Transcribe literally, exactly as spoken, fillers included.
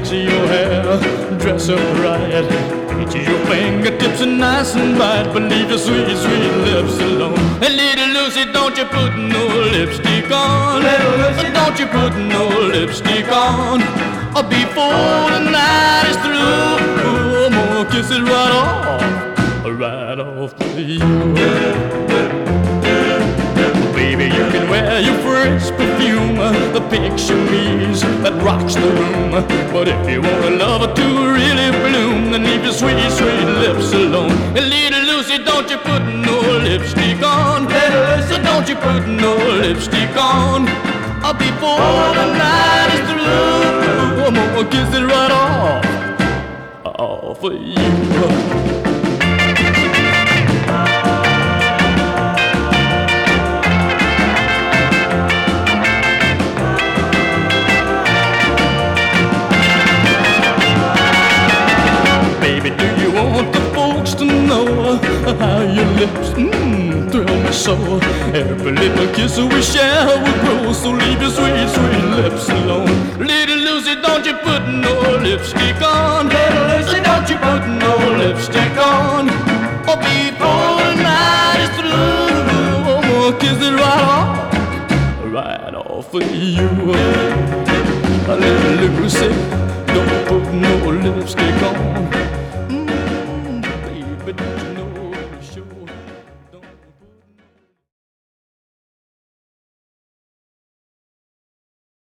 fix your hair, dress up right, get your fingertips nice and bright, but leave your sweet, sweet lips alone. Hey, little Lucy, don't you put no lipstick on. Little Lucy, don't you put no lipstick on. Or before the night is through, I'm gonna kiss it right off, right off to you. Baby, you can wear your fresh perfume, the picture me's that rocks the room. But if you want a lover to really bloom, then leave your sweet, sweet lips alone. And little Lucy, don't you put no lipstick on. Little Lucy, don't you put no lipstick on. Or before the night is through, I'm gonna kiss it right off, off for you. Baby, do you want the folks to know how your lips mmm, thrill me so? Every little kiss we share will grow, so leave your sweet, sweet lips alone. Little Lucy, don't you put no lipstick on. Little Lucy, don't you put no lipstick on. Or before the night is through, I'm gonna kiss it right off, right off for you. Little Lucy, don't put no lipstick on.